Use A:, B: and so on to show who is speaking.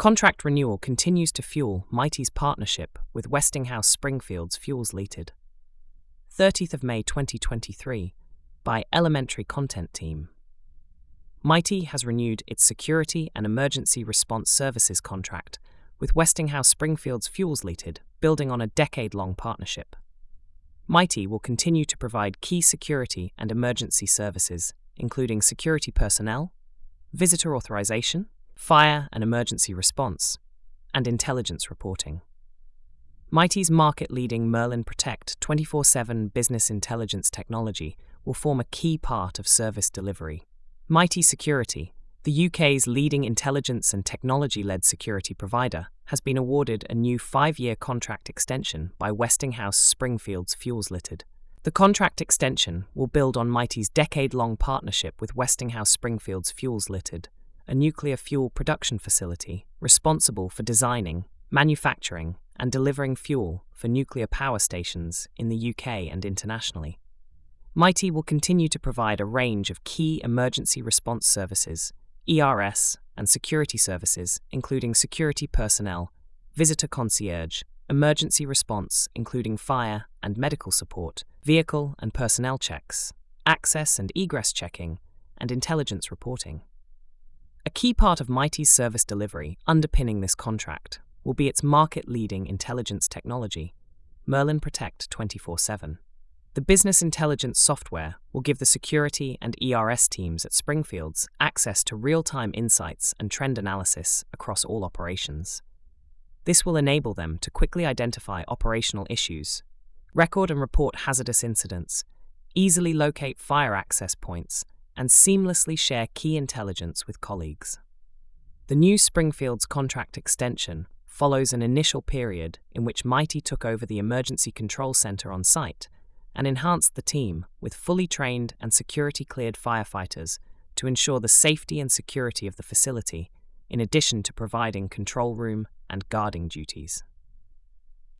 A: Contract renewal continues to fuel Mighty's partnership with Westinghouse Springfield's Fuels Limited. 30th of May 2023 by Elementary Content Team. Mighty has renewed its Security and Emergency Response Services contract with Westinghouse Springfield's Fuels Limited, building on a decade-long partnership. Mighty will continue to provide key security and emergency services, including security personnel, visitor authorization, fire and emergency response, and intelligence reporting. Mighty's market-leading Merlin Protect 24/7 business intelligence technology will form a key part of service delivery. Mighty Security, the UK's leading intelligence and technology-led security provider, has been awarded a new 5-year contract extension by Westinghouse Springfield's Fuels Limited. The contract extension will build on Mighty's decade-long partnership with Westinghouse Springfield's Fuels Limited, a nuclear fuel production facility responsible for designing, manufacturing, and delivering fuel for nuclear power stations in the UK and internationally. Mighty will continue to provide a range of key emergency response services, ERS, and security services, including security personnel, visitor concierge, emergency response, including fire and medical support, vehicle and personnel checks, access and egress checking, and intelligence reporting. A key part of Mighty's service delivery underpinning this contract will be its market-leading intelligence technology, Merlin Protect 24/7. The business intelligence software will give the security and ERS teams at Springfields access to real-time insights and trend analysis across all operations. This will enable them to quickly identify operational issues, record and report hazardous incidents, easily locate fire access points, and seamlessly share key intelligence with colleagues. The new Springfield's contract extension follows an initial period in which Mighty took over the Emergency Control Center on site and enhanced the team with fully trained and security-cleared firefighters to ensure the safety and security of the facility, in addition to providing control room and guarding duties.